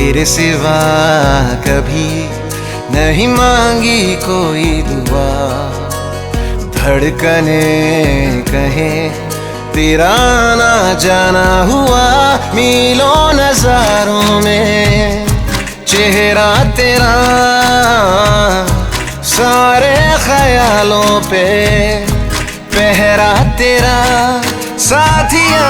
तेरे सिवा कभी नहीं मांगी कोई दुआ। धड़कने कहे तेरा ना जाना हुआ, मीलों नजारों में चेहरा तेरा, सारे ख्यालों पे पहरा तेरा साथिया।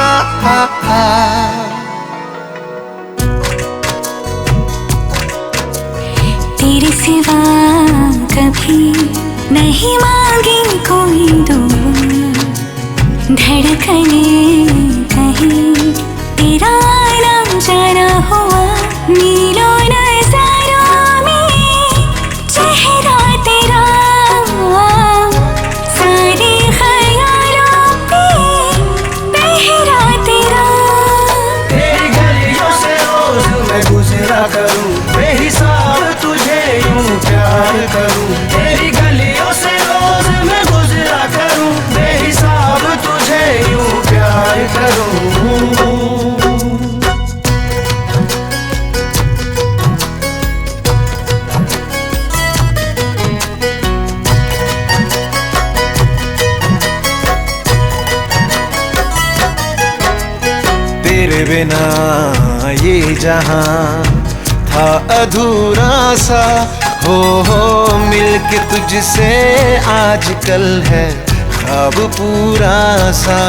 तेरे सिवा कभी नहीं मांगी कोई दुआ। धड़कने कहीं तेरा नाम जाना हुआ, मीलों नज़ारों में चेहरा तेरा, सारे ख्यालों पे पहरा तेरा। तेरी गलियों से रोज मैं गुजरा करूं, बेहिसाब तुझे यूं प्यार करूं। तेरी गलियों से रोज मैं गुजरा करूं, बेहिसाब तुझे यूं प्यार करूं। तेरे बिना ये जहां था अधूरा सा, हो मिलके तुझसे आजकल है ख्वाब पूरा सा।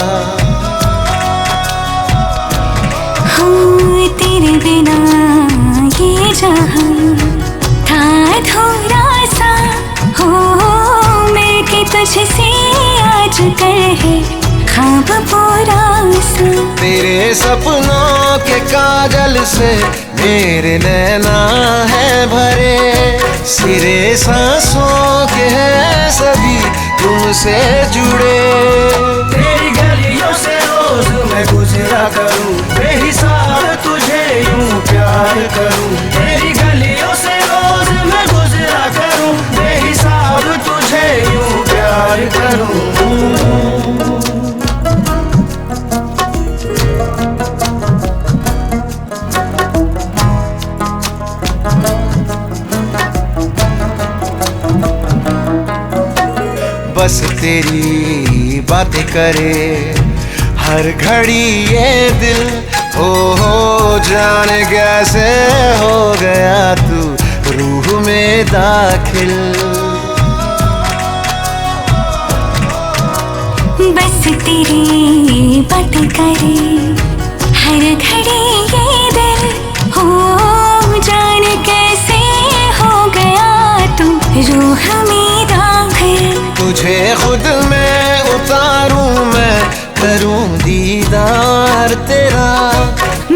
हो तेरे बिना ये जहां था अधूरा सा, हो मिलके तुझसे आजकल है ख्वाब पूरा सा। तेरे सपनों के काजल से मेरे नैना है भरे, सिरे सांसों के हैं सभी तुमसे जुड़े। तेरी गलियों से रोज मैं गुजरा करूं, बेहिसाब तुझे यूं प्यार करूं। तेरी गलियों से रोज मैं गुजरा करूं, बेहिसाब तुझे यूं प्यार करूं। बस तेरी बातें करे हर घड़ी ये दिल, हो जाने कैसे हो गया तू रूह में दाखिल। बस तेरी बातें करे हर घड़ी ये दिल, हो जाने कैसे हो गया तू रूह में दाखिल। तुझे खुद में उतारूं मैं, करूं दीदार तेरा,